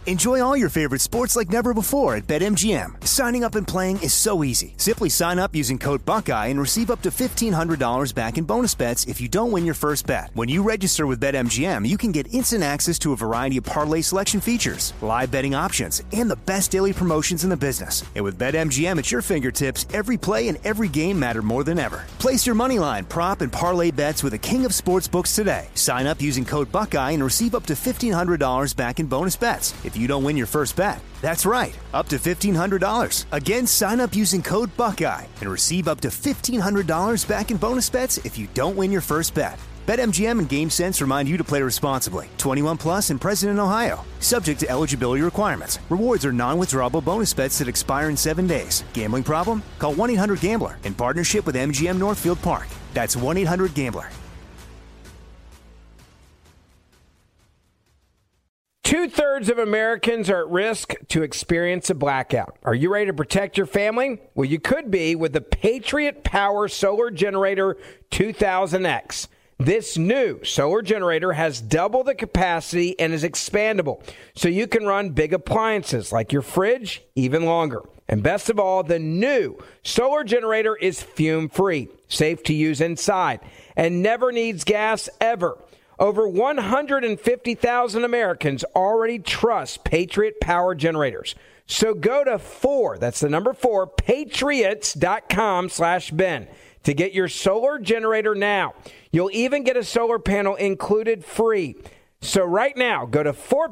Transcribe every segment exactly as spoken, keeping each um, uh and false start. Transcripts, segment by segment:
Enjoy all your favorite sports like never before at BetMGM. Signing up and playing is so easy. Simply sign up using code Buckeye and receive up to fifteen hundred dollars back in bonus bets if you don't win your first bet. When you register with BetMGM, you can get instant access to a variety of parlay selection features, live betting options, and the best daily promotions in the business. And with BetMGM at your fingertips, every play and every game matter more than ever. Place your moneyline, prop, and parlay bets with the king of sportsbooks today. Sign up using code Buckeye and receive up to fifteen hundred dollars back in bonus bets if you don't win your first bet. That's right, up to fifteen hundred dollars. Again, sign up using code Buckeye and receive up to fifteen hundred dollars back in bonus bets if you don't win your first bet. BetMGM and GameSense remind you to play responsibly. twenty-one plus and present in Ohio. Subject to eligibility requirements. Rewards are non-withdrawable bonus bets that expire in seven days. Gambling problem? Call one eight hundred gambler in partnership with M G M Northfield Park. That's one eight hundred gambler. Two-thirds of Americans are at risk to experience a blackout. Are you ready to protect your family? Well, you could be with the Patriot Power Solar Generator two thousand X. This new solar generator has double the capacity and is expandable, so you can run big appliances like your fridge even longer. And best of all, the new solar generator is fume-free, safe to use inside, and never needs gas ever. Over one hundred fifty thousand Americans already trust Patriot Power Generators. So go to four, that's the number four, patriots.com slash Ben to get your solar generator now. You'll even get a solar panel included free. So right now, go to four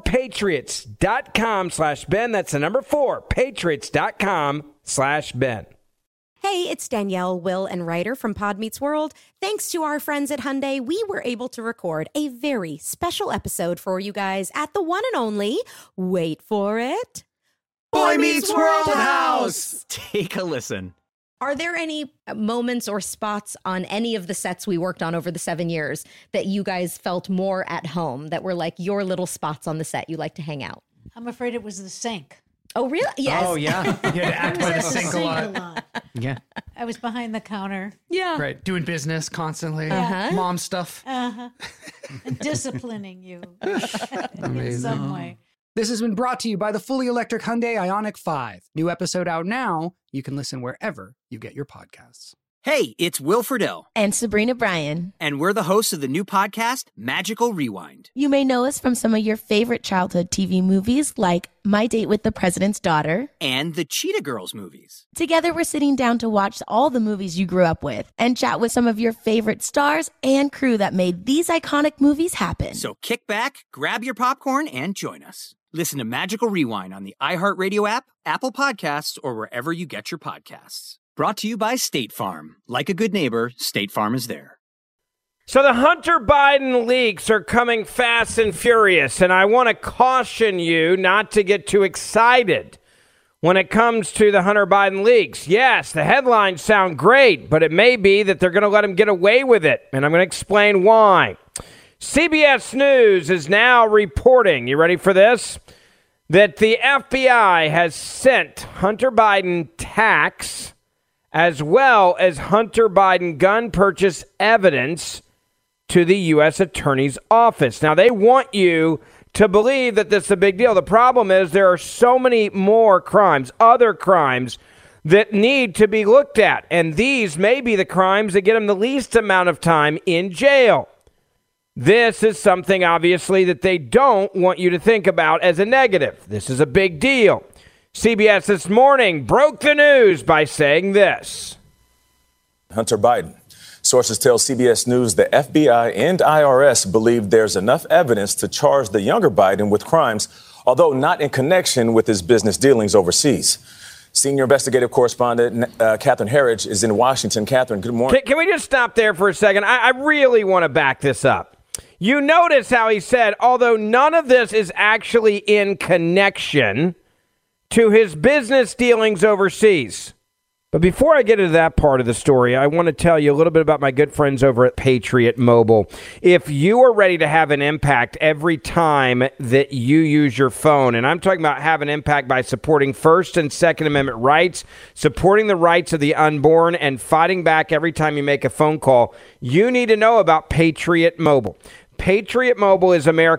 patriots.com slash Ben. That's the number four, patriots.com slash Ben. Hey, it's Danielle, Will, and Ryder from Pod Meets World. Thanks to our friends at Hyundai, we were able to record a very special episode for you guys at the one and only, wait for it, Boy Meets World House! Take a listen. Are there any moments or spots on any of the sets we worked on over the seven years that you guys felt more at home, that were like your little spots on the set you like to hang out? I'm afraid it was the sink. Oh, really? Yes. Oh, yeah. You had to act by the sink a lot. a lot. Yeah. I was behind the counter. Yeah. Right. Doing business constantly. Uh-huh. Mom stuff. Uh-huh. And disciplining you in Amazing. some way. This has been brought to you by the fully electric Hyundai Ioniq five. New episode out now. You can listen wherever you get your podcasts. Hey, it's Will Friedle. And Sabrina Bryan. And we're the hosts of the new podcast, Magical Rewind. You may know us from some of your favorite childhood T V movies like My Date with the President's Daughter. And the Cheetah Girls movies. Together, we're sitting down to watch all the movies you grew up with and chat with some of your favorite stars and crew that made these iconic movies happen. So kick back, grab your popcorn, and join us. Listen to Magical Rewind on the iHeartRadio app, Apple Podcasts, or wherever you get your podcasts. Brought to you by State Farm. Like a good neighbor, State Farm is there. So the Hunter Biden leaks are coming fast and furious, and I want to caution you not to get too excited when it comes to the Hunter Biden leaks. Yes, the headlines sound great, but it may be that they're going to let him get away with it, and I'm going to explain why. C B S News is now reporting, you ready for this? That the F B I has sent Hunter Biden tax as well as Hunter Biden gun purchase evidence to the U S Attorney's Office. Now, they want you to believe that this is a big deal. The problem is there are so many more crimes, other crimes, that need to be looked at. And these may be the crimes that get them the least amount of time in jail. This is something, obviously, that they don't want you to think about as a negative. This is a big deal. C B S This Morning broke the news by saying this. Hunter Biden. Sources tell C B S News the F B I and I R S believe there's enough evidence to charge the younger Biden with crimes, although not in connection with his business dealings overseas. Senior investigative correspondent uh, Catherine Herridge is in Washington. Catherine, good morning. Can, can we just stop there for a second? I, I really want to back this up. You notice how he said, although none of this is actually in connection to his business dealings overseas. But before I get into that part of the story, I want to tell you a little bit about my good friends over at Patriot Mobile. If you are ready to have an impact every time that you use your phone, and I'm talking about have an impact by supporting First and Second Amendment rights, supporting the rights of the unborn, and fighting back every time you make a phone call, you need to know about Patriot Mobile. Patriot Mobile is America's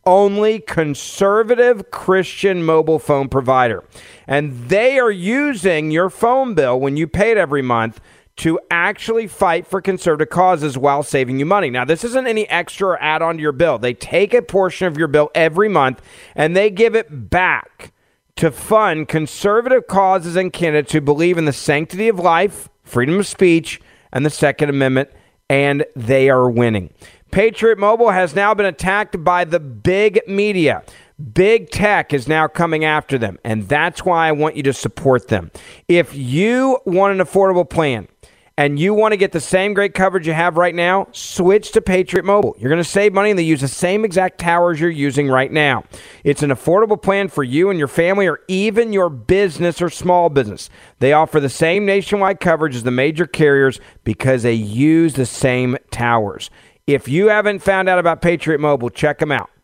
only conservative Christian mobile phone provider. And they are using your phone bill when you pay it every month to actually fight for conservative causes while saving you money. Now, this isn't any extra or add-on to your bill. They take a portion of your bill every month and they give it back to fund conservative causes and candidates who believe in the sanctity of life, freedom of speech, and the Second Amendment, and they are winning. Patriot Mobile has now been attacked by the big media. Big tech is now coming after them, and that's why I want you to support them. If you want an affordable plan and you want to get the same great coverage you have right now, switch to Patriot Mobile. You're going to save money, and they use the same exact towers you're using right now. It's an affordable plan for you and your family or even your business or small business. They offer the same nationwide coverage as the major carriers because they use the same towers. If you haven't found out about Patriot Mobile, check them out.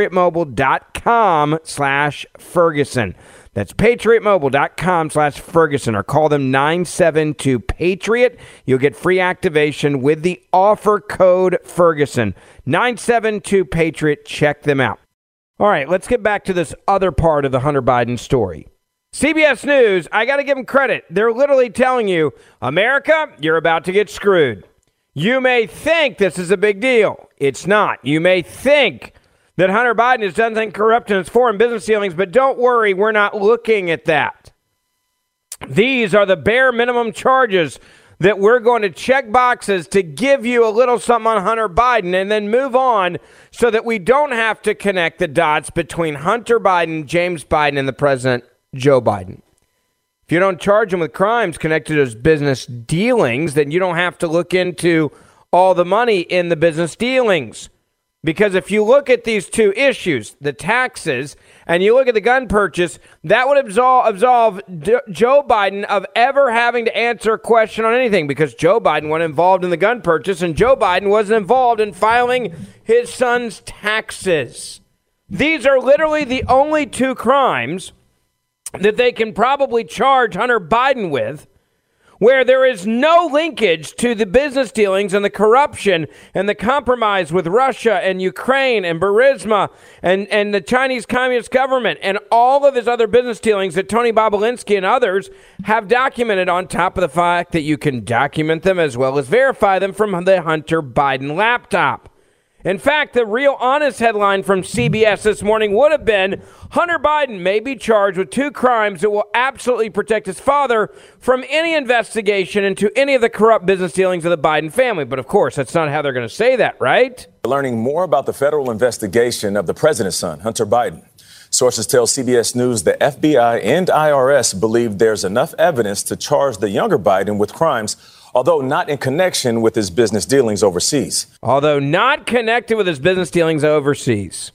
PatriotMobile.com slash Ferguson. That's PatriotMobile.com slash Ferguson, or call them nine seven two Patriot. You'll get free activation with the offer code Ferguson. nine seven two Patriot. Check them out. All right, let's get back to this other part of the Hunter Biden story. C B S News, I got to give them credit. They're literally telling you, America, you're about to get screwed. You may think this is a big deal. It's not. You may think that Hunter Biden has done something corrupt in his foreign business dealings, but don't worry, we're not looking at that. These are the bare minimum charges that we're going to check boxes to give you a little something on Hunter Biden and then move on so that we don't have to connect the dots between Hunter Biden, James Biden, and the President, Joe Biden. If you don't charge him with crimes connected to his business dealings, then you don't have to look into all the money in the business dealings. Because if you look at these two issues, the taxes, and you look at the gun purchase, that would absolve, absolve D- Joe Biden of ever having to answer a question on anything, because Joe Biden wasn't involved in the gun purchase and Joe Biden wasn't involved in filing his son's taxes. These are literally the only two crimes that they can probably charge Hunter Biden with, where there is no linkage to the business dealings and the corruption and the compromise with Russia and Ukraine and Burisma and, and the Chinese Communist government and all of his other business dealings that Tony Bobulinski and others have documented, on top of the fact that you can document them as well as verify them from the Hunter Biden laptop. In fact, the real honest headline from C B S this morning would have been, Hunter Biden may be charged with two crimes that will absolutely protect his father from any investigation into any of the corrupt business dealings of the Biden family. But of course, that's not how they're going to say that, right? Learning more about the federal investigation of the president's son, Hunter Biden. Sources tell C B S News the F B I and I R S believe there's enough evidence to charge the younger Biden with crimes, although not in connection with his business dealings overseas. Although not connected with his business dealings overseas.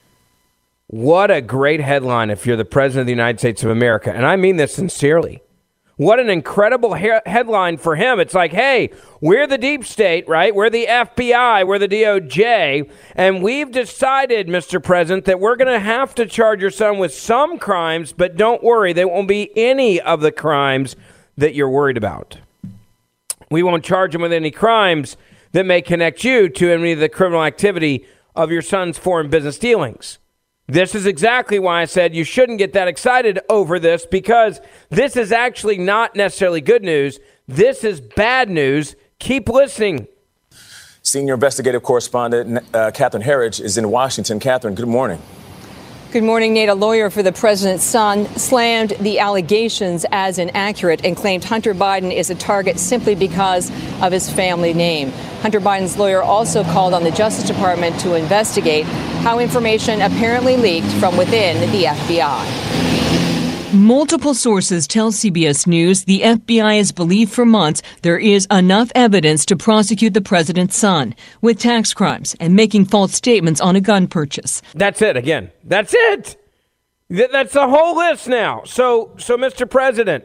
What a great headline if you're the president of the United States of America. And I mean this sincerely. What an incredible he- headline for him. It's like, hey, we're the deep state, right? We're the F B I, we're the D O J, and we've decided, Mister President, that we're going to have to charge your son with some crimes, but don't worry, there won't be any of the crimes that you're worried about. We won't charge him with any crimes that may connect you to any of the criminal activity of your son's foreign business dealings. This is exactly why I said you shouldn't get that excited over this, because this is actually not necessarily good news. This is bad news. Keep listening. Senior investigative correspondent uh, Catherine Herridge is in Washington. Catherine, good morning. Good morning, Nate. A lawyer for the president's son slammed the allegations as inaccurate and claimed Hunter Biden is a target simply because of his family name. Hunter Biden's lawyer also called on the Justice Department to investigate how information apparently leaked from within the F B I. Multiple sources tell C B S News the F B I has believed for months there is enough evidence to prosecute the president's son with tax crimes and making false statements on a gun purchase. That's it again. That's it. Th- that's the whole list now. So, so Mister President,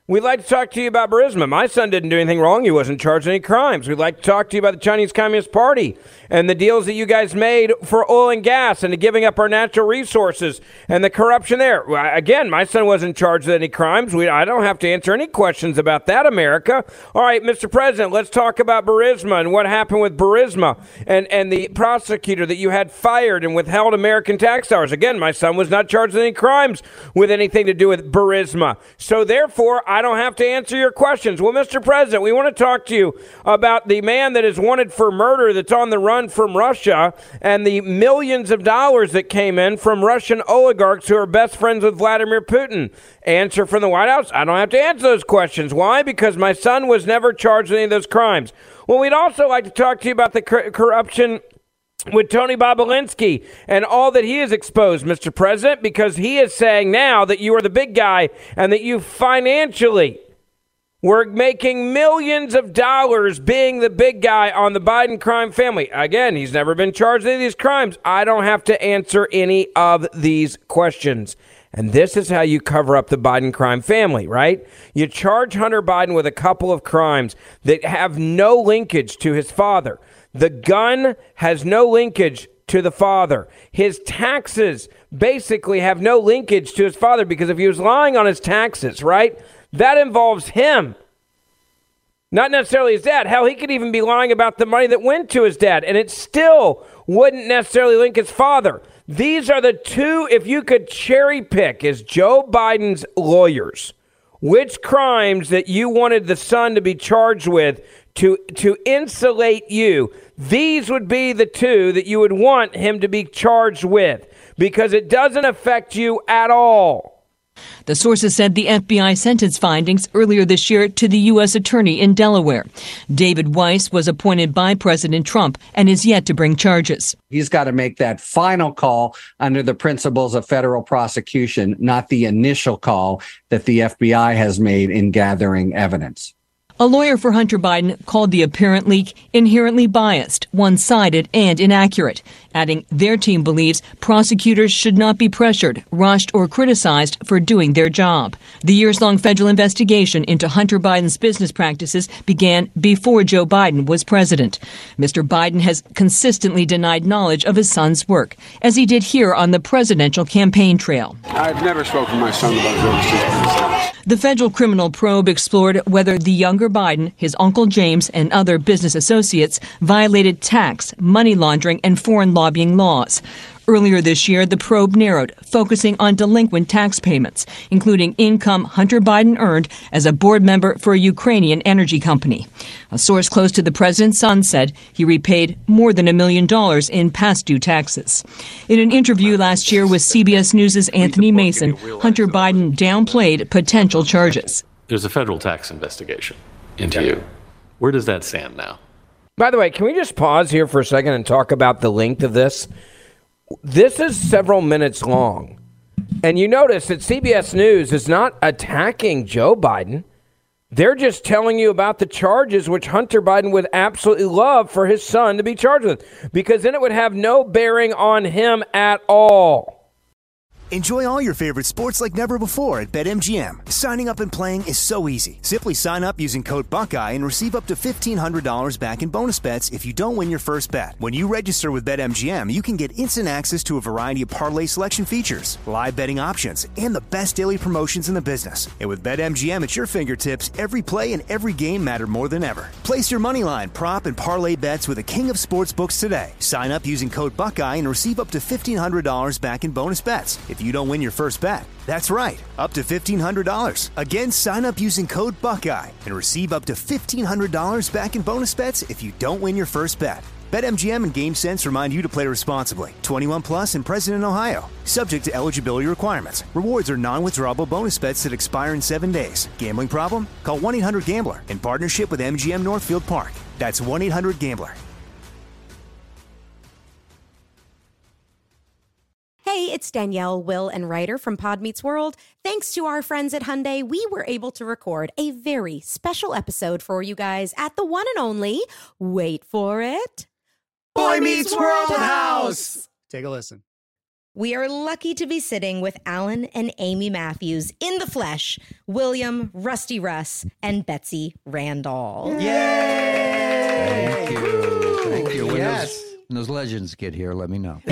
We'd like to talk to you about Burisma. My son didn't do anything wrong. He wasn't charged with any crimes. We'd like to talk to you about the Chinese Communist Party and the deals that you guys made for oil and gas and the giving up our natural resources and the corruption there. Again, my son wasn't charged with any crimes. We, I don't have to answer any questions about that, America. All right, Mister President, let's talk about Burisma and what happened with Burisma and, and the prosecutor that you had fired and withheld American tax dollars. Again, my son was not charged with any crimes with anything to do with Burisma. So therefore, I don't have to answer your questions. Well, Mister President, we want to talk to you about the man that is wanted for murder that's on the run from Russia and the millions of dollars that came in from Russian oligarchs who are best friends with Vladimir Putin. Answer from the White House, I don't have to answer those questions. Why? Because my son was never charged with any of those crimes. Well, we'd also like to talk to you about the cor- corruption with Tony Bobulinski and all that he has exposed, Mister President, because he is saying now that you are the big guy and that you financially were making millions of dollars being the big guy on the Biden crime family. Again, he's never been charged with any of these crimes. I don't have to answer any of these questions. And this is how you cover up the Biden crime family, right? You charge Hunter Biden with a couple of crimes that have no linkage to his father. The gun has no linkage to the father. His taxes basically have no linkage to his father because if he was lying on his taxes, right, that involves him, not necessarily his dad. Hell, he could even be lying about the money that went to his dad, and it still wouldn't necessarily link his father. These are the two, if you could cherry pick as Joe Biden's lawyers, which crimes that you wanted the son to be charged with to to insulate you, these would be the two that you would want him to be charged with because it doesn't affect you at all. The sources said the F B I sent its findings earlier this year to the U S attorney in Delaware. David Weiss was appointed by President Trump and is yet to bring charges. He's got to make that final call under the principles of federal prosecution, not the initial call that the F B I has made in gathering evidence. A lawyer for Hunter Biden called the apparent leak inherently biased, one-sided, and inaccurate, adding their team believes prosecutors should not be pressured, rushed, or criticized for doing their job. The years-long federal investigation into Hunter Biden's business practices began before Joe Biden was president. Mister Biden has consistently denied knowledge of his son's work, as he did here on the presidential campaign trail. I've never spoken to my son about business. The federal criminal probe explored whether the younger Biden, his uncle James, and other business associates violated tax, money laundering, and foreign lobbying laws. Earlier this year, the probe narrowed, focusing on delinquent tax payments, including income Hunter Biden earned as a board member for a Ukrainian energy company. A source close to the president's son said he repaid more than a million dollars in past due taxes. In an interview last year with C B S News' Anthony Mason, Hunter Biden downplayed potential charges. There's a federal tax investigation into you. Where does that stand now? By the way, can we just pause here for a second and talk about the length of this? This is several minutes long. And you notice that C B S News is not attacking Joe Biden. They're just telling you about the charges which Hunter Biden would absolutely love for his son to be charged with, because then it would have no bearing on him at all. Enjoy all your favorite sports like never before at BetMGM. Signing up and playing is so easy. Simply sign up using code Buckeye and receive up to fifteen hundred dollars back in bonus bets if you don't win your first bet. When you register with BetMGM, you can get instant access to a variety of parlay selection features, live betting options, and the best daily promotions in the business. And with BetMGM at your fingertips, every play and every game matter more than ever. Place your moneyline, prop, and parlay bets with the king of sportsbooks today. Sign up using code Buckeye and receive up to fifteen hundred dollars back in bonus bets if you don't win your first bet. That's right, up to fifteen hundred dollars. Again, sign up using code Buckeye and receive up to fifteen hundred dollars back in bonus bets if you don't win your first bet. BetMGM and GameSense remind you to play responsibly. twenty-one plus and present in Ohio. Subject to eligibility requirements. Rewards are non-withdrawable bonus bets that expire in seven days. Gambling problem? Call one eight hundred gambler in partnership with M G M Northfield Park. That's one eight hundred gambler. Hey, it's Danielle, Will, and Ryder from Pod Meets World. Thanks to our friends at Hyundai, we were able to record a very special episode for you guys at the one and only, wait for it, Boy Meets World House. Take a listen. we are lucky to be sitting with Alan and Amy Matthews in the flesh, William, Rusty Russ, and Betsy Randall. Yay! Thank you. Thank you. When, Yes. those, when those legends get here, let me know.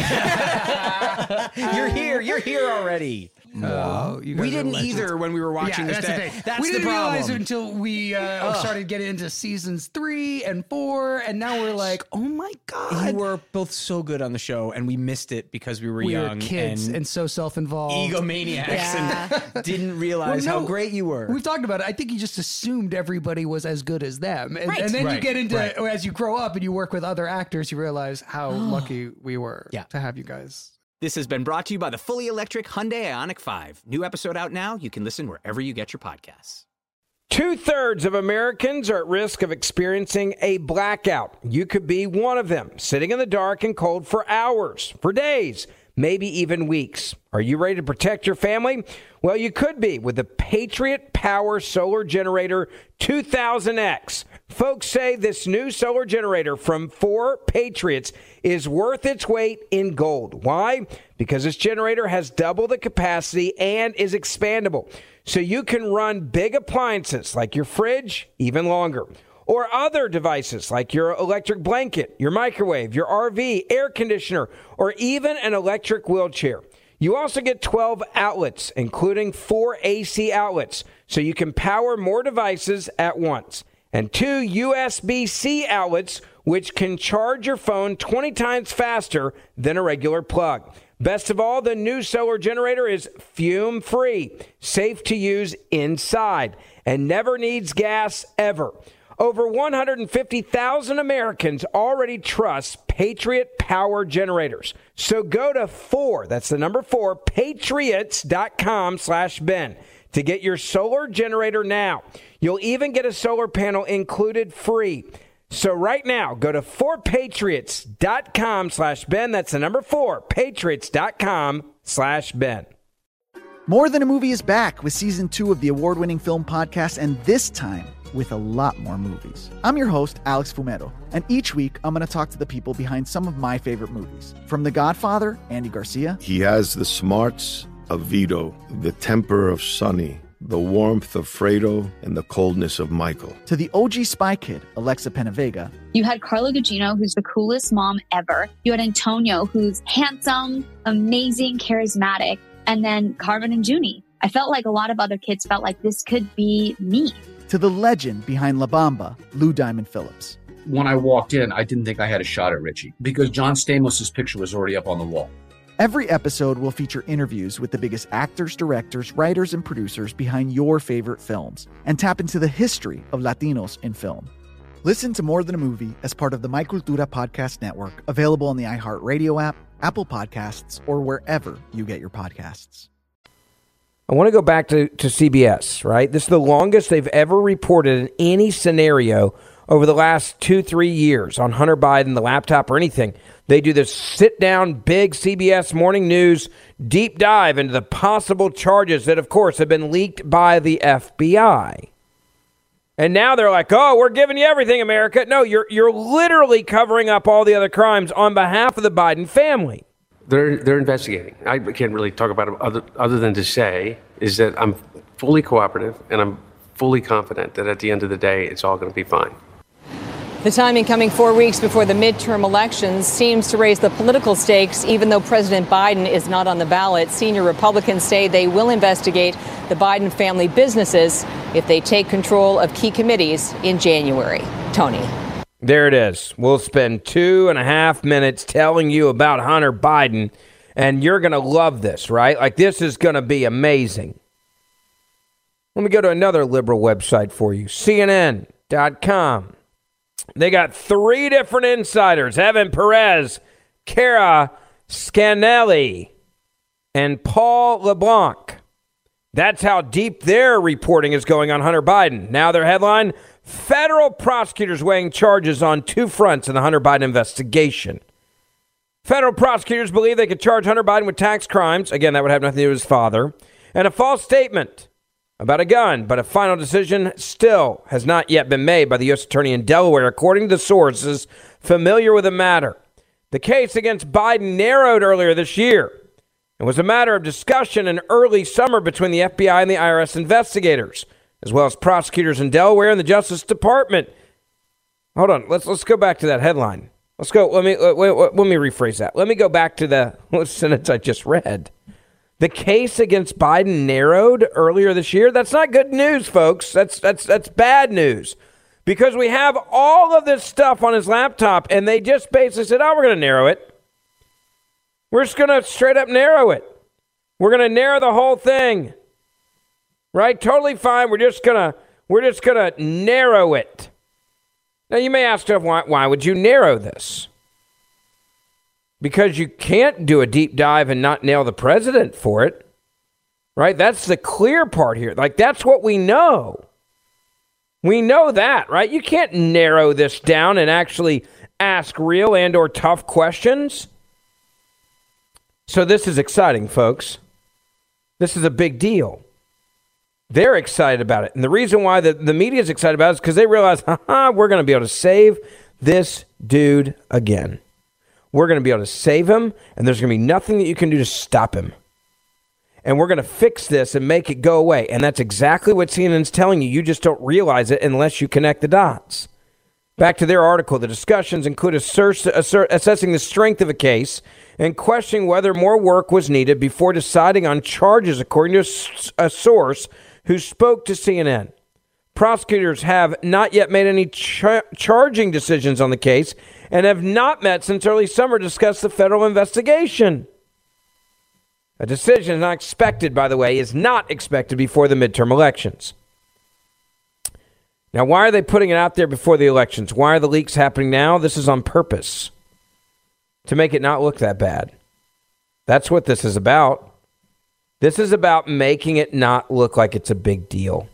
You're here. You're here already. No, you guys we are didn't legends. either when we were watching Yeah, this. that's the That- thing. That's we the didn't problem. realize it until we uh, Ugh. started getting into seasons three and four, and now we're like, oh my god, You were both so good on the show, and we missed it because we were we young were kids and, and, so self-involved, egomaniacs, Yeah. and didn't realize Well, no, how great you were. We've talked about it. I think you just assumed everybody was as good as them, and, Right. and then you Right, get into right. as you grow up and you work with other actors, you realize how lucky we were Yeah. to have you guys. This has been brought to you by the fully electric Hyundai Ioniq five. New episode out now. You can listen wherever you get your podcasts. Two-thirds of Americans are at risk of experiencing a blackout. You could be one of them, sitting in the dark and cold for hours, for days, maybe even weeks. Are you ready to protect your family? Well, you could be with the Patriot Power Solar Generator two thousand X. Folks say this new solar generator from four Patriots is worth its weight in gold. Why? Because this generator has double the capacity and is expandable. So you can run big appliances like your fridge even longer. Or other devices like your electric blanket, your microwave, your R V, air conditioner, or even an electric wheelchair. You also get twelve outlets, including four A C outlets, so you can power more devices at once. And two U S B C outlets, which can charge your phone twenty times faster than a regular plug. Best of all, the new solar generator is fume-free, safe to use inside, and never needs gas ever. Over one hundred fifty thousand Americans already trust Patriot Power Generators. So go to four, that's the number four, patriots.com slash Ben to get your solar generator now. You'll even get a solar panel included free. So right now, go to four patriots.com slash Ben. That's the number four, patriots.com slash Ben. More Than a Movie is back with season two of the award-winning film podcast, and this time with a lot more movies. I'm your host, Alex Fumero, and each week I'm going to talk to the people behind some of my favorite movies. From The Godfather, Andy Garcia. He has the smarts of Vito, the temper of Sonny, the warmth of Fredo, and the coldness of Michael. To the O G Spy Kid, Alexa Penavega. You had Carla Gugino, who's the coolest mom ever. You had Antonio, who's handsome, amazing, charismatic. And then Carmen and Junie. I felt like a lot of other kids felt like this could be me. To the legend behind La Bamba, Lou Diamond Phillips. When I walked in, I didn't think I had a shot at Richie because John Stamos' picture was already up on the wall. Every episode will feature interviews with the biggest actors, directors, writers, and producers behind your favorite films and tap into the history of Latinos in film. Listen to More Than a Movie as part of the My Cultura Podcast Network, available on the iHeartRadio app, Apple Podcasts, or wherever you get your podcasts. I want to go back to, to C B S, right? This is the longest they've ever reported in any scenario over the last two, three years on Hunter Biden, the laptop, or anything. They do this sit-down, big C B S Morning News deep dive into the possible charges that, of course, have been leaked by the F B I. And now they're like, oh, we're giving you everything, America. No, you're you're literally covering up all the other crimes on behalf of the Biden family. They're they're investigating. I can't really talk about it other, other than to say is that I'm fully cooperative and I'm fully confident that at the end of the day, it's all going to be fine. The timing coming four weeks before the midterm elections seems to raise the political stakes, even though President Biden is not on the ballot. Senior Republicans say they will investigate the Biden family businesses if they take control of key committees in January. Tony. There it is. We'll spend two and a half minutes telling you about Hunter Biden, and you're going to love this, right? Like, this is going to be amazing. Let me go to another liberal website for you, C N N dot com. They got three different insiders, Evan Perez, Cara Scanelli, and Paul LeBlanc. That's how deep their reporting is going on Hunter Biden. Now their headline, federal prosecutors weighing charges on two fronts in the Hunter Biden investigation. Federal prosecutors believe they could charge Hunter Biden with tax crimes. Again, that would have nothing to do with his father. And a false statement about a gun, but a final decision still has not yet been made by the U S Attorney in Delaware, according to sources familiar with the matter. The case against Biden narrowed earlier this year It was a matter of discussion in early summer between the F B I and the I R S investigators, as well as prosecutors in Delaware and the Justice Department. Hold on, let's let's go back to that headline. Let's go. Let me let, let, let me rephrase that. Let me go back to the sentence I just read. The case against Biden narrowed earlier this year. That's not good news, folks. That's that's that's bad news, because we have all of this stuff on his laptop, and they just basically said, "Oh, we're going to narrow it. We're just going to straight up narrow it. We're going to narrow the whole thing, right? Totally fine. We're just gonna we're just gonna narrow it." Now, you may ask yourself, why, why would you narrow this? Because you can't do a deep dive and not nail the president for it, right? That's the clear part here. Like, that's what we know. We know that, right? You can't narrow this down and actually ask real and or tough questions. So this is exciting, folks. This is a big deal. They're excited about it. And the reason why the, the media is excited about it is because they realize, haha, we're going to be able to save this dude again. We're going to be able to save him, and there's going to be nothing that you can do to stop him. And we're going to fix this and make it go away. And that's exactly what C N N's telling you. You just don't realize it unless you connect the dots. Back to their article, the discussions include assert, assert, assessing the strength of a case and questioning whether more work was needed before deciding on charges, according to a, a source who spoke to C N N. Prosecutors have not yet made any char- charging decisions on the case and have not met since early summer to discuss the federal investigation. A decision is not expected, by the way, is not expected before the midterm elections. Now, why are they putting it out there before the elections? Why are the leaks happening now? This is on purpose, to make it not look that bad. That's what this is about. This is about making it not look like it's a big deal.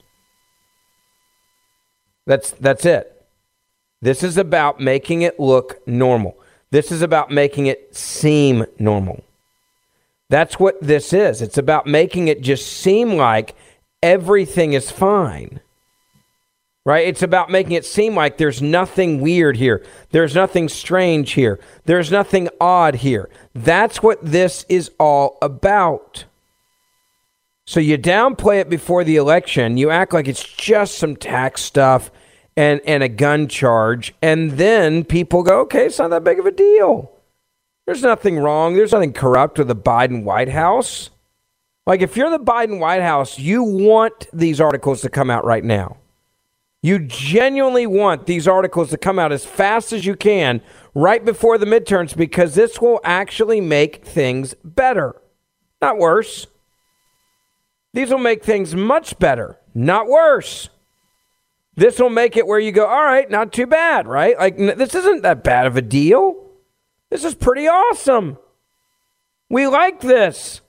That's that's it. This is about making it look normal. This is about making it seem normal. That's what this is. It's about making it just seem like everything is fine. Right? It's about making it seem like there's nothing weird here. There's nothing strange here. There's nothing odd here. That's what this is all about. So you downplay it before the election. You act like it's just some tax stuff and, and a gun charge. And then people go, okay, it's not that big of a deal. There's nothing wrong. There's nothing corrupt with the Biden White House. Like, if you're the Biden White House, you want these articles to come out right now. You genuinely want these articles to come out as fast as you can right before the midterms, because this will actually make things better, not worse. These will make things much better, not worse. This will make it where you go, all right, not too bad, right? Like, this isn't that bad of a deal. This is pretty awesome. We like this.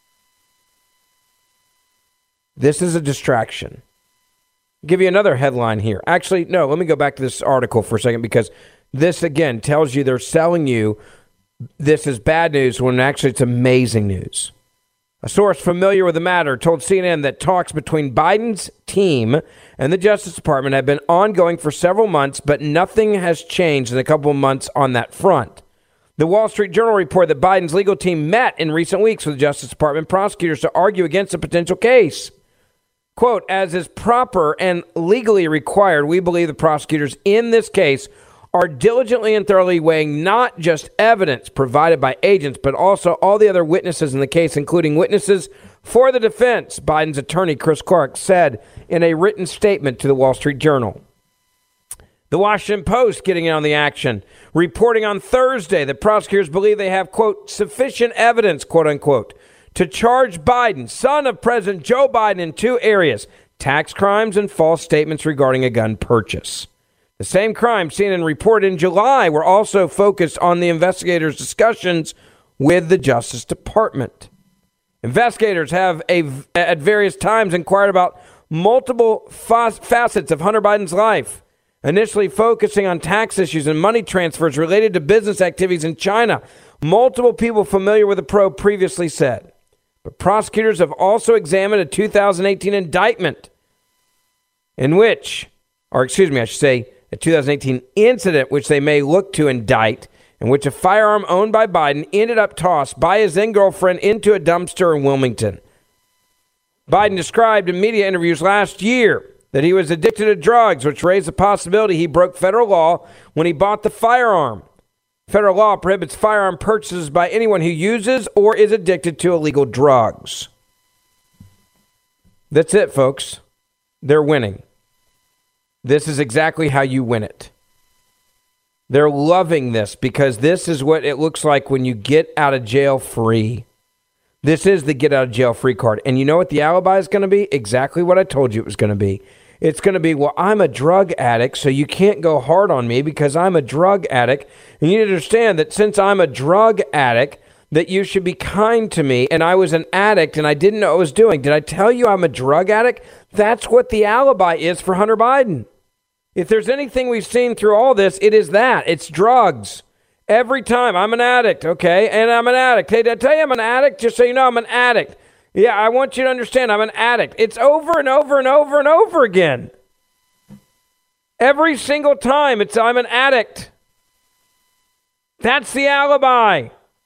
This is a distraction. I'll give you another headline here. Actually, no, let me go back to this article for a second, because this, again, tells you they're selling you this is bad news when actually it's amazing news. A source familiar with the matter told C N N that talks between Biden's team and the Justice Department have been ongoing for several months, but nothing has changed in a couple of months on that front. The Wall Street Journal reported that Biden's legal team met in recent weeks with the Justice Department prosecutors to argue against a potential case. Quote, as is proper and legally required, we believe the prosecutors in this case are diligently and thoroughly weighing not just evidence provided by agents, but also all the other witnesses in the case, including witnesses for the defense, Biden's attorney, Chris Clark, said in a written statement to the Wall Street Journal. The Washington Post getting in on the action, reporting on Thursday that prosecutors believe they have, quote, sufficient evidence, quote unquote, to charge Biden, son of President Joe Biden, in two areas, tax crimes and false statements regarding a gun purchase. The same crimes C N N reported in July were also focused on the investigators' discussions with the Justice Department. Investigators have a, at various times inquired about multiple fa- facets of Hunter Biden's life, initially focusing on tax issues and money transfers related to business activities in China. Multiple people familiar with the probe previously said. But prosecutors have also examined a two thousand eighteen indictment in which, or excuse me, I should say, a two thousand eighteen incident which they may look to indict in which a firearm owned by Biden ended up tossed by his then-girlfriend into a dumpster in Wilmington. Biden described in media interviews last year that he was addicted to drugs, which raised the possibility he broke federal law when he bought the firearm. Federal law prohibits firearm purchases by anyone who uses or is addicted to illegal drugs. That's it, folks. They're winning. This is exactly how you win it. They're loving this because this is what it looks like when you get out of jail free. This is the get out of jail free card. And you know what the alibi is going to be? Exactly what I told you it was going to be. It's going to be, well, I'm a drug addict, so you can't go hard on me because I'm a drug addict. And you need to understand that since I'm a drug addict, that you should be kind to me. And I was an addict and I didn't know what I was doing. Did I tell you I'm a drug addict? That's what the alibi is for Hunter Biden. If there's anything we've seen through all this, it is that. It's drugs. Every time, I'm an addict, okay? And I'm an addict. Hey, did I tell you I'm an addict? Just so you know, I'm an addict. Yeah, I want you to understand I'm an addict. It's over and over and over and over again. Every single time, it's I'm an addict. That's the alibi.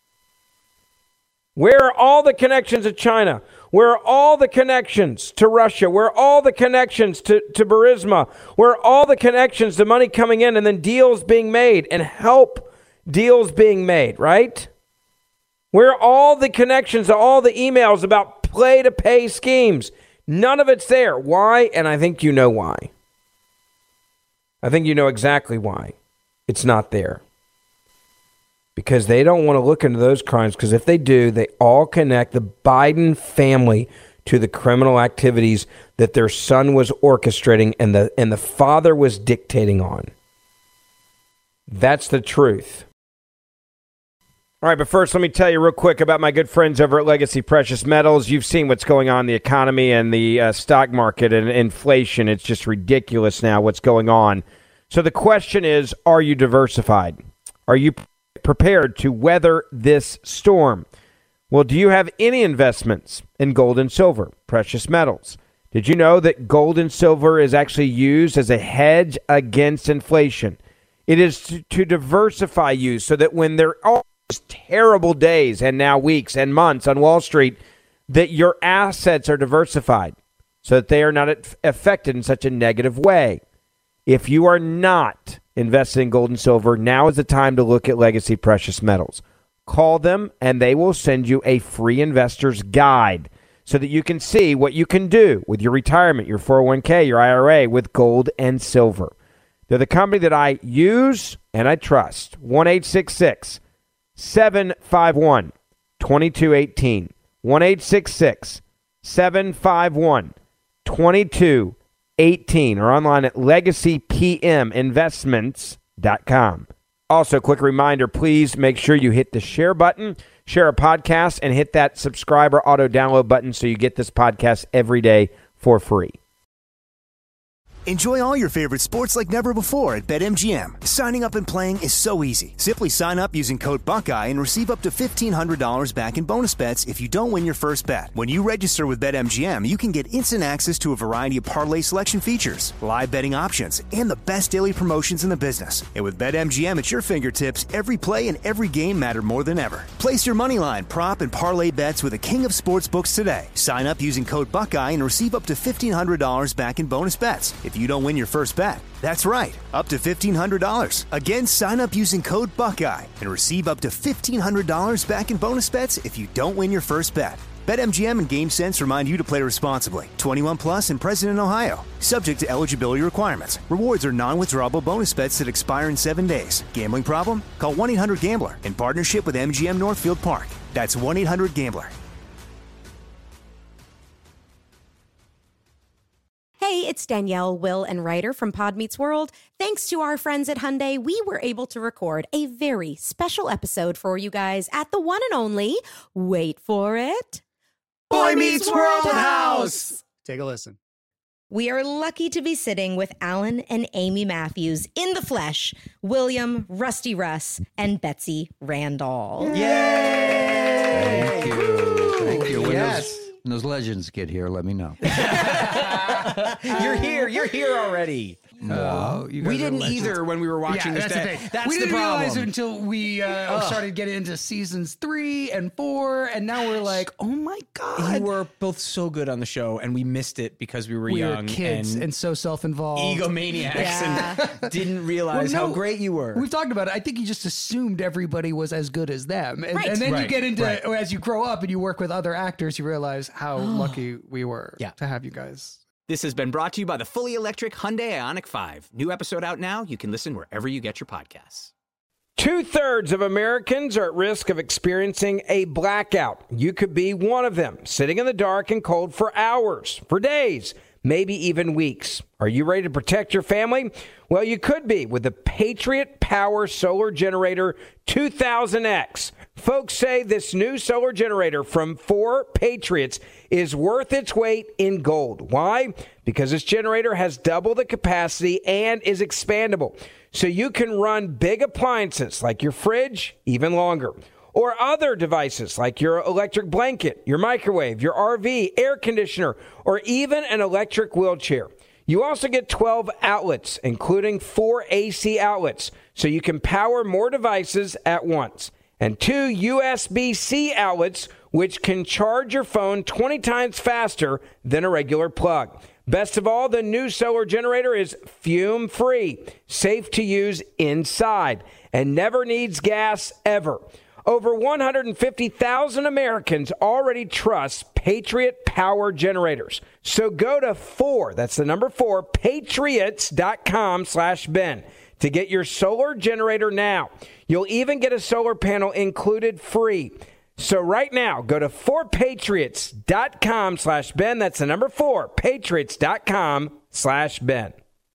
Where are all the connections to China? Where are all the connections to Russia? Where are all the connections to, to Burisma? Where are all the connections to money coming in and then deals being made and help deals being made, right? Where are all the connections to all the emails about play-to-pay schemes? None of it's there. Why? And I think you know why. I think you know exactly why it's not there. Because they don't want to look into those crimes, because if they do, they all connect the Biden family to the criminal activities that their son was orchestrating and the and the father was dictating on. That's the truth. All right, but first, let me tell you real quick about my good friends over at Legacy Precious Metals. You've seen what's going on in the economy and the uh, stock market and inflation. It's just ridiculous now what's going on. So the question is, are you diversified? Are you prepared to weather this storm? Well, do you have any investments in gold and silver, precious metals? Did you know that gold and silver is actually used as a hedge against inflation? It is to, to diversify you so that when there are terrible days and now weeks and months on Wall Street, that your assets are diversified so that they are not affected in such a negative way. If you are not invested in gold and silver, now is the time to look at Legacy Precious Metals. Call them and they will send you a free investor's guide so that you can see what you can do with your retirement, your four oh one k, your I R A with gold and silver. They're the company that I use and I trust. one eight six six, seven five one, two two one eight. one eight six six, seven five one, two two eighteen or online at legacy p m investments dot com. Also, quick reminder, please make sure you hit the share button, share a podcast, and hit that subscribe or auto download button so you get this podcast every day for free. Enjoy all your favorite sports like never before at BetMGM. Signing up and playing is so easy. Simply sign up using code Buckeye and receive up to fifteen hundred dollars back in bonus bets if you don't win your first bet. When you register with BetMGM, you can get instant access to a variety of parlay selection features, live betting options, and the best daily promotions in the business. And with BetMGM at your fingertips, every play and every game matter more than ever. Place your moneyline, prop, and parlay bets with the king of sportsbooks today. Sign up using code Buckeye and receive up to fifteen hundred dollars back in bonus bets if you don't win your first bet. That's right, up to fifteen hundred dollars. Again, sign up using code Buckeye and receive up to fifteen hundred dollars back in bonus bets if you don't win your first bet. BetMGM and GameSense remind you to play responsibly. twenty-one plus and present in Ohio. Subject to eligibility requirements. Rewards are non-withdrawable bonus bets that expire in seven days. Gambling problem? Call one eight hundred gambler in partnership with M G M Northfield Park. That's one eight hundred gambler. Hey, it's Danielle, Will, and Ryder from Pod Meets World. Thanks to our friends at Hyundai, we were able to record a very special episode for you guys at the one and only, wait for it, Boy Meets World House. Take a listen. We are lucky to be sitting with Alan and Amy Matthews in the flesh, William, Rusty Russ, and Betsy Randall. Yay! Thank you. Thank you. When, Yes. those, when those legends get here, let me know. You're here. You're here already. Oh, you guys we are didn't legends. either when we were watching Yeah, this. that's the thing. That's we the didn't problem. realize it until we uh, Ugh. started getting into seasons three and four, and now we're like, oh my god, You were both so good on the show, and we missed it because we were we young were kids and, and, so self-involved, egomaniacs, Yeah. and didn't realize Well, how no, great you were. We've talked about it. I think you just assumed everybody was as good as them, and, Right. and then you Right. get into Right. as you grow up and you work with other actors, you realize how lucky we were Yeah. to have you guys. This has been brought to you by the fully electric Hyundai Ioniq five. New episode out now. You can listen wherever you get your podcasts. Two-thirds of Americans are at risk of experiencing a blackout. You could be one of them, sitting in the dark and cold for hours, for days, maybe even weeks. Are you ready to protect your family? Well, you could be with the Patriot Power Solar Generator two thousand X. Folks say this new solar generator from four Patriots is worth its weight in gold. Why? Because this generator has double the capacity and is expandable. So you can run big appliances like your fridge even longer. Or other devices like your electric blanket, your microwave, your R V, air conditioner, or even an electric wheelchair. You also get twelve outlets, including four A C outlets, so you can power more devices at once. And two U S B C outlets, which can charge your phone twenty times faster than a regular plug. Best of all, the new solar generator is fume-free, safe to use inside, and never needs gas ever. Over one hundred fifty thousand Americans already trust Patriot Power Generators. So go to four, that's the number four, patriots.com slash Ben to get your solar generator now. You'll even get a solar panel included free. So right now, go to four patriots.com slash Ben. That's the number four, patriots.com slash Ben.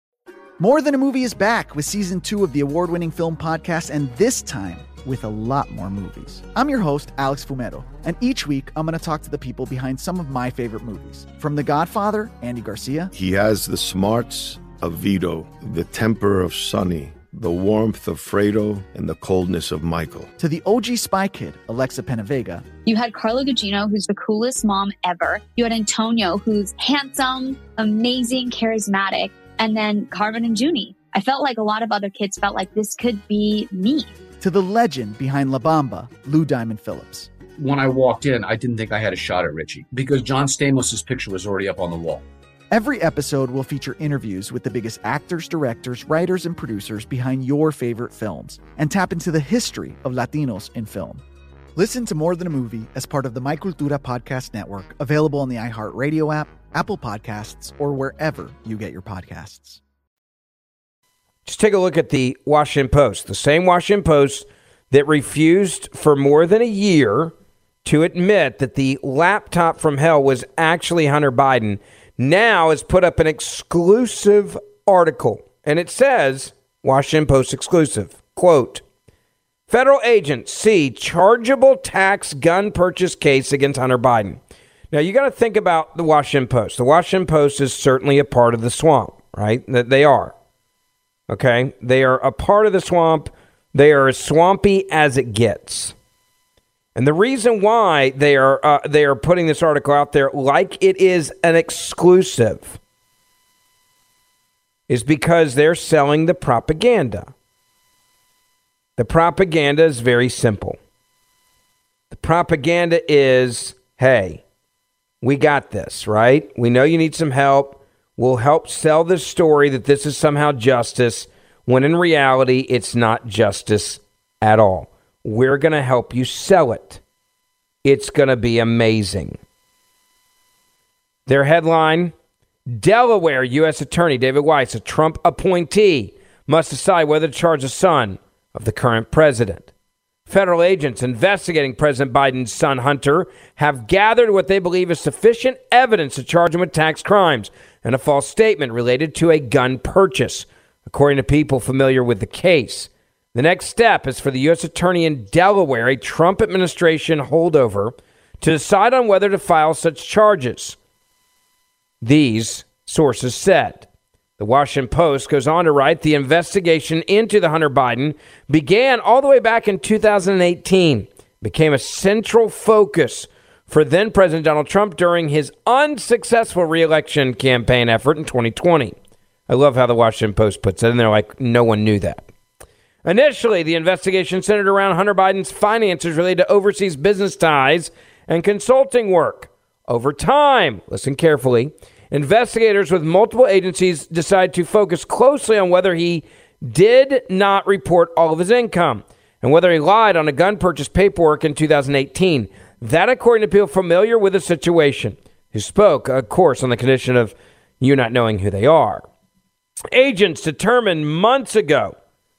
More Than a Movie is back with season two of the award-winning film podcast, and this time with a lot more movies. I'm your host, Alex Fumero, and each week I'm going to talk to the people behind some of my favorite movies. From The Godfather, Andy Garcia. He has the smarts of Vito, the temper of Sonny, the warmth of Fredo, and the coldness of Michael. To the O G Spy Kid, Alexa Penavega. You had Carla Gugino, who's the coolest mom ever. You had Antonio, who's handsome, amazing, charismatic. And then Carmen and Junie. I felt like a lot of other kids felt like this could be me. To the legend behind La Bamba, Lou Diamond Phillips. When I walked in, I didn't think I had a shot at Richie because John Stamos' picture was already up on the wall. Every episode will feature interviews with the biggest actors, directors, writers, and producers behind your favorite films and tap into the history of Latinos in film. Listen to More Than a Movie as part of the My Cultura Podcast Network, available on the iHeartRadio app, Apple Podcasts, or wherever you get your podcasts. Just take a look at the Washington Post, the same Washington Post that refused for more than a year to admit that the laptop from hell was actually Hunter Biden, now has put up an exclusive article. And it says, Washington Post exclusive, quote, federal agents see chargeable tax gun purchase case against Hunter Biden. Now, you got to think about the Washington Post. The Washington Post is certainly a part of the swamp, right? That they are. Okay? They are a part of the swamp. They are as swampy as it gets. And the reason why they are uh, they are putting this article out there like it is an exclusive is because they're selling the propaganda. The propaganda is very simple. The propaganda is, hey, we got this, right? We know you need some help. We'll help sell this story that this is somehow justice, when in reality, it's not justice at all. We're going to help you sell it. It's going to be amazing. Their headline, Delaware U S Attorney David Weiss, a Trump appointee, must decide whether to charge the son of the current president. Federal agents investigating President Biden's son, Hunter, have gathered what they believe is sufficient evidence to charge him with tax crimes and a false statement related to a gun purchase, according to people familiar with the case. The next step is for the U S Attorney in Delaware, a Trump administration holdover, to decide on whether to file such charges. These sources said. The Washington Post goes on to write, the investigation into the Hunter Biden began all the way back in two thousand eighteen, became a central focus for then President Donald Trump during his unsuccessful re-election campaign effort in twenty twenty. I love how the Washington Post puts it, and they're like, no one knew that. Initially, the investigation centered around Hunter Biden's finances related to overseas business ties and consulting work. Over time, listen carefully, investigators with multiple agencies decided to focus closely on whether he did not report all of his income and whether he lied on a gun purchase paperwork in two thousand eighteen. That, according to people familiar with the situation, who spoke, of course, on the condition of you not knowing who they are. Agents determined months ago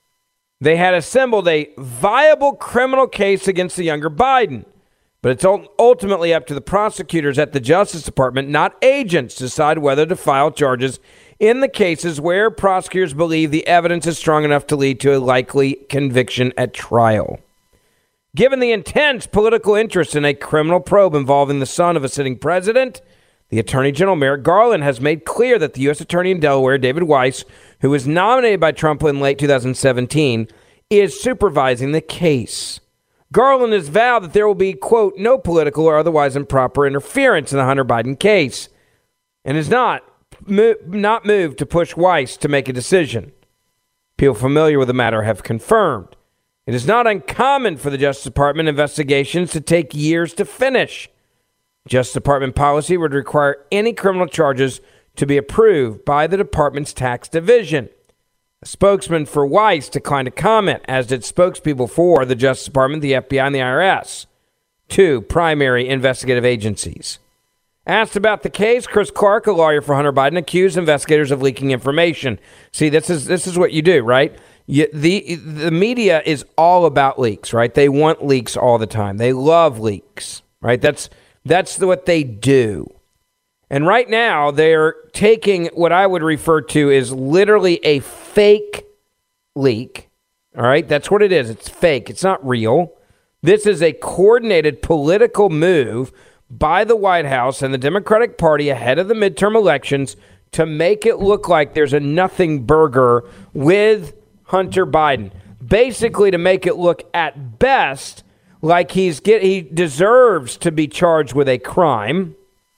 they had assembled a viable criminal case against the younger Biden. But it's ultimately up to the prosecutors at the Justice Department, not agents, to decide whether to file charges in the cases where prosecutors believe the evidence is strong enough to lead to a likely conviction at trial. Given the intense political interest in a criminal probe involving the son of a sitting president, the Attorney General Merrick Garland has made clear that the U S Attorney in Delaware, David Weiss, who was nominated by Trump in late two thousand seventeen, is supervising the case. Garland has vowed that there will be, quote, no political or otherwise improper interference in the Hunter Biden case, and is not, mo- not moved to push Weiss to make a decision. People familiar with the matter have confirmed. It is not uncommon for the Justice Department investigations to take years to finish. Justice Department policy would require any criminal charges to be approved by the department's tax division. A spokesman for Weiss declined to comment, as did spokespeople for the Justice Department, the F B I, and the I R S, two primary investigative agencies. Asked about the case, Chris Clark, a lawyer for Hunter Biden, accused investigators of leaking information. See, this is this is what you do, right? You, the the media is all about leaks, right? They want leaks all the time. They love leaks, right? That's that's what they do. And right now, they're taking what I would refer to as literally a fake leak. All right? That's what it is. It's fake. It's not real. This is a coordinated political move by the White House and the Democratic Party ahead of the midterm elections to make it look like there's a nothing burger with Hunter Biden. Basically, to make it look at best like he's get he deserves to be charged with a crime.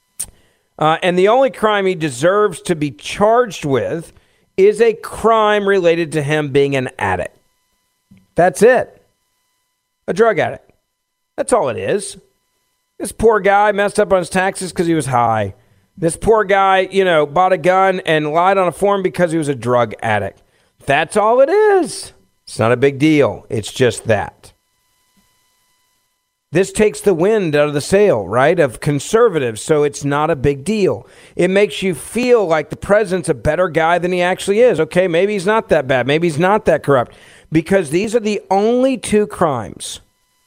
Uh, and the only crime he deserves to be charged with is a crime related to him being an addict. That's it. A drug addict. That's all it is. This poor guy messed up on his taxes because he was high. This poor guy, you know, bought a gun and lied on a form because he was a drug addict. That's all it is. It's not a big deal. It's just that. This takes the wind out of the sail, right, of conservatives, so it's not a big deal. It makes you feel like the president's a better guy than he actually is. Okay, maybe he's not that bad. Maybe he's not that corrupt. Because these are the only two crimes,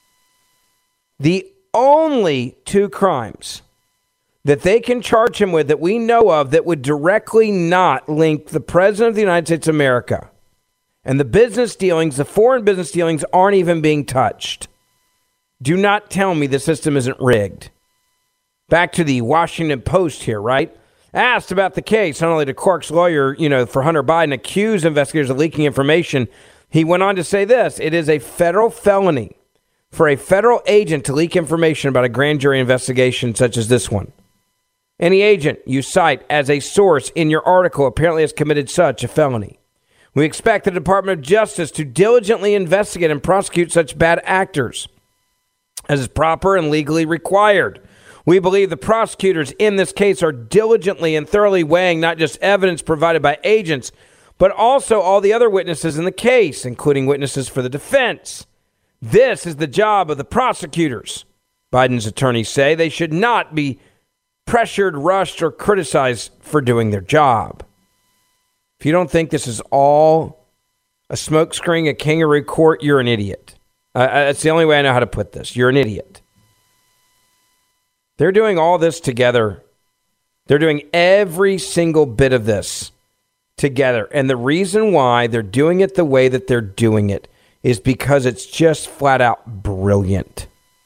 the only two crimes that they can charge him with that we know of that would directly not link the president of the United States of America. And the business dealings, the foreign business dealings, aren't even being touched. Do not tell me the system isn't rigged. Back to the Washington Post here, right? Asked about the case, not only did Clark's lawyer, you know, for Hunter Biden accuse investigators of leaking information, he went on to say this: it is a federal felony for a federal agent to leak information about a grand jury investigation such as this one. Any agent you cite as a source in your article apparently has committed such a felony. We expect the Department of Justice to diligently investigate and prosecute such bad actors as is proper and legally required. We believe the prosecutors in this case are diligently and thoroughly weighing not just evidence provided by agents, but also all the other witnesses in the case, including witnesses for the defense. This is the job of the prosecutors, Biden's attorneys say. They should not be pressured, rushed, or criticized for doing their job. If you don't think this is all a smokescreen, a kangaroo court, you're an idiot. Uh, that's the only way I know how to put this. You're an idiot. They're doing all this together. They're doing every single bit of this together. And the reason why they're doing it the way that they're doing it is because it's just flat out brilliant.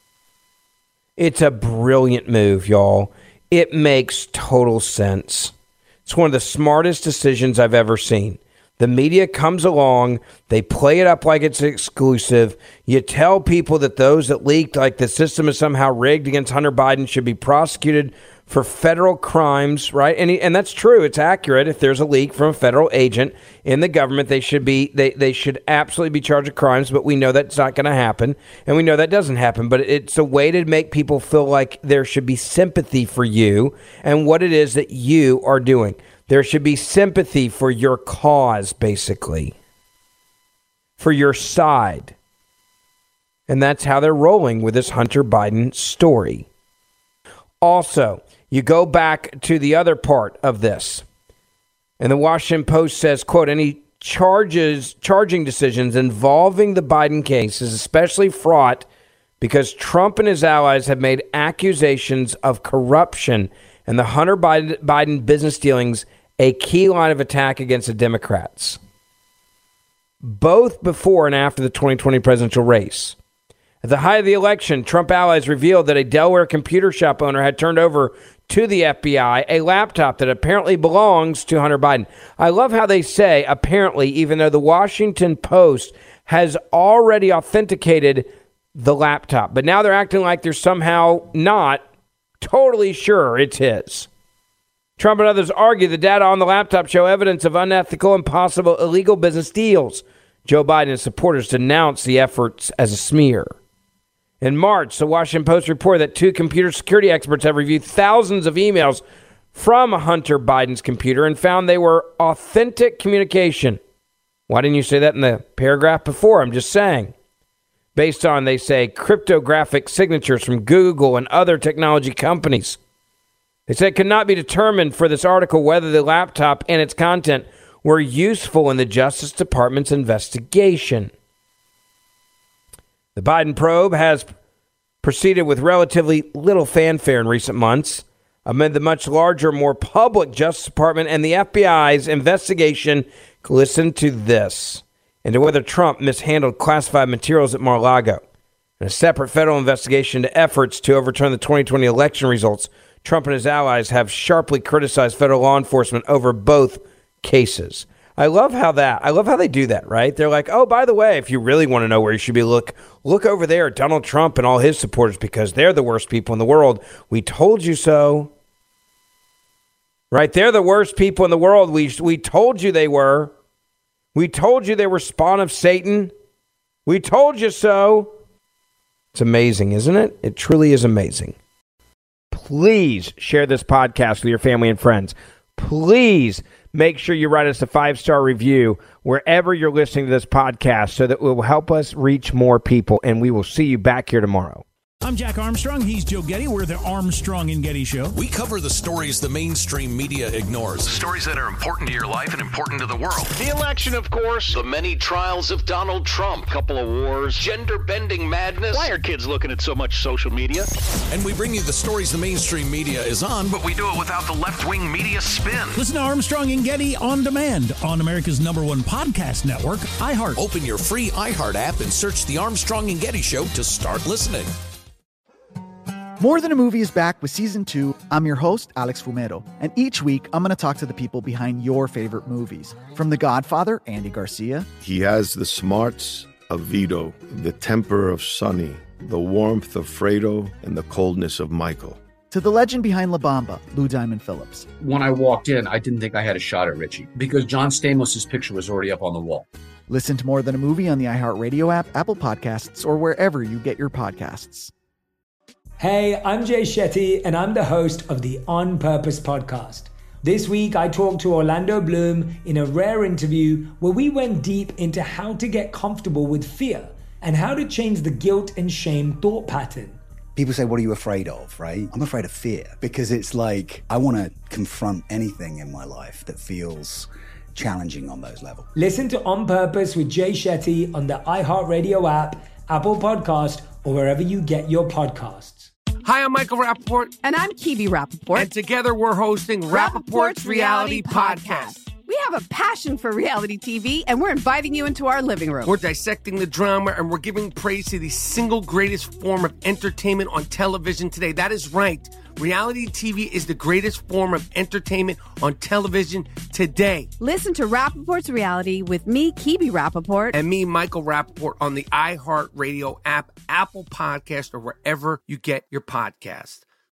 It's a brilliant move, y'all. It makes total sense. It's one of the smartest decisions I've ever seen. The media comes along, they play it up like it's exclusive. You tell people that those that leaked, like the system is somehow rigged against Hunter Biden, should be prosecuted for federal crimes, right? And he, and that's true. It's accurate. If there's a leak from a federal agent in the government, they should be they, they should absolutely be charged with crimes, but we know that's not going to happen, and we know that doesn't happen. But it's a way to make people feel like there should be sympathy for you and what it is that you are doing. There should be sympathy for your cause, basically, for your side. And that's how they're rolling with this Hunter Biden story. Also, you go back to the other part of this. And the Washington Post says, quote, any charges, charging decisions involving the Biden case is especially fraught because Trump and his allies have made accusations of corruption and the Hunter Biden, Biden business dealings a key line of attack against the Democrats, both before and after the twenty twenty presidential race. At the height of the election, Trump allies revealed that a Delaware computer shop owner had turned over to the F B I a laptop that apparently belongs to Hunter Biden. I love how they say apparently, even though the Washington Post has already authenticated the laptop. But now they're acting like they're somehow not totally sure it's his. Trump and others argue the data on the laptop show evidence of unethical and possible illegal business deals. Joe Biden and his supporters denounced the efforts as a smear. In March, the Washington Post reported that two computer security experts have reviewed thousands of emails from Hunter Biden's computer and found they were authentic communication. Why didn't you say that in the paragraph before? I'm just saying. Based on, they say, cryptographic signatures from Google and other technology companies. They said it could not be determined for this article whether the laptop and its content were useful in the Justice Department's investigation. The Biden probe has proceeded with relatively little fanfare in recent months amid the much larger, more public Justice Department and the F B I's investigation. Listen to this. Into whether Trump mishandled classified materials at Mar-a-Lago. In a separate federal investigation into efforts to overturn the twenty twenty election results, Trump and his allies have sharply criticized federal law enforcement over both cases. I love how that, I love how they do that, right? They're like, oh, by the way, if you really want to know where you should be, look, look over there at Donald Trump and all his supporters because they're the worst people in the world. We told you so. Right? They're the worst people in the world. We, we told you they were. We told you they were spawn of Satan. We told you so. It's amazing, isn't it? It truly is amazing. Please share this podcast with your family and friends. Please make sure you write us a five-star review wherever you're listening to this podcast so that it will help us reach more people, and we will see you back here tomorrow. I'm Jack Armstrong. He's Joe Getty. We're the Armstrong and Getty Show. We cover the stories the mainstream media ignores. Stories that are important to your life and important to the world. The election, of course. The many trials of Donald Trump. Couple of wars. Gender-bending madness. Why are kids looking at so much social media? And we bring you the stories the mainstream media is on, but we do it without the left-wing media spin. Listen to Armstrong and Getty on demand on America's number one podcast network, iHeart. Open your free iHeart app and search The Armstrong and Getty Show to start listening. More Than a Movie is back with season two. I'm your host, Alex Fumero, and each week I'm going to talk to the people behind your favorite movies. From The Godfather, Andy Garcia. He has the smarts of Vito, the temper of Sonny, the warmth of Fredo, and the coldness of Michael. To the legend behind La Bamba, Lou Diamond Phillips. When I walked in, I didn't think I had a shot at Richie because John Stamos' picture was already up on the wall. Listen to More Than a Movie on the iHeartRadio app, Apple Podcasts, or wherever you get your podcasts. Hey, I'm Jay Shetty, and I'm the host of the On Purpose podcast. This week, I talked to Orlando Bloom in a rare interview where we went deep into how to get comfortable with fear and how to change the guilt and shame thought pattern. People say, what are you afraid of, right? I'm afraid of fear because it's like I want to confront anything in my life that feels challenging on those levels. Listen to On Purpose with Jay Shetty on the iHeartRadio app, Apple Podcast, or wherever you get your podcasts. Hi, I'm Michael Rappaport. And I'm Kibi Rappaport. And together we're hosting Rappaport's Reality Podcast. We have a passion for reality T V, and we're inviting you into our living room. We're dissecting the drama, and we're giving praise to the single greatest form of entertainment on television today. That is right. Reality T V is the greatest form of entertainment on television today. Listen to Rappaport's Reality with me, Kibi Rappaport. And me, Michael Rappaport, on the iHeartRadio app, Apple Podcast, or wherever you get your podcast.